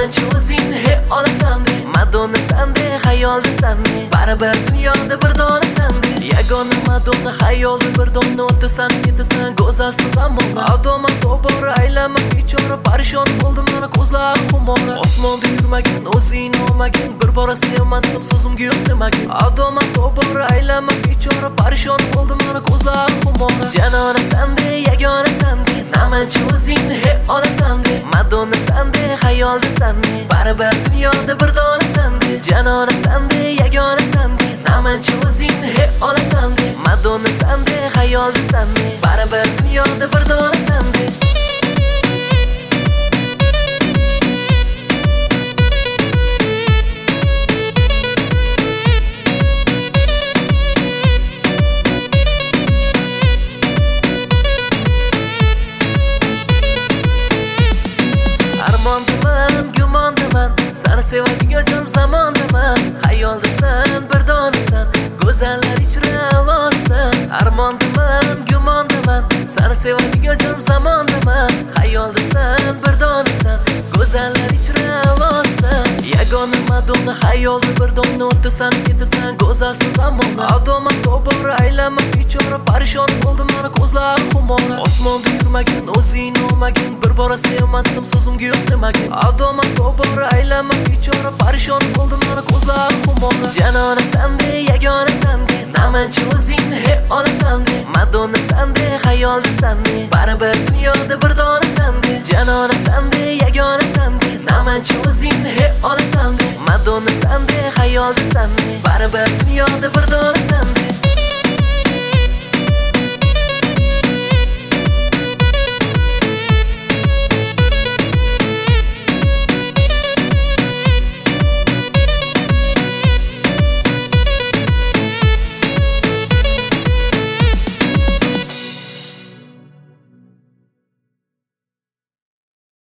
namanchi o'zing hep olasan de Madonna sande xayolda sande baribir dunyoda bir dona sande yagona Madonna xayolda bir dona o'tasan ketasan go'zalsiz zamona adoma to'g'ri aylanma bechora parishon bo'ldim mana ko'zlarim xumora osmonda yurmagin o'zing olmagin bir bora sevmadim so'zimga yo'q demagin adoma to'g'ri aylanma bechora parishon bo'ldim mana ko'zlarim xumora janona sande yagona sande namanchi o'zing hep olasan de Madonna sande xayolda sande baribir dunyoda bir dona sande janona sande yagona sande namanchi o'zing hep olasan de Madonna sande xayolda sande baribir dunyoda bir dona sande Armondaman, gumondaman, seni sevadigan jon zamondaman Xayoldasan, bir donasan, go'zallar ichra olsan Armondaman, gumondaman, seni sevadigan jon zamondaman Xayoldasan, bir donasan, go'zallar ichra olsan Yagona Madonna xayolda bir dona o'tasan ketasan go'zalsiz zamona adoma to'g'ri aylanma bechora parishon bo'ldim mana ko'zlarim xumora osmonda yurmagin o'zing olmagin bir bora sevmadim so'zimga yo'q demagin adoma to'g'ri aylanma bechora parishon bo'ldim mana ko'zlarim xumora janona sande yagona sande namanchi o'zing hep olasan de Madonna sande xayolda sande baribir dunyoda bir dona sande janona sande yagona sande namanchi o'zing hep olasan de Madonna sande xayolda sande baribir dunyoda bir dona sande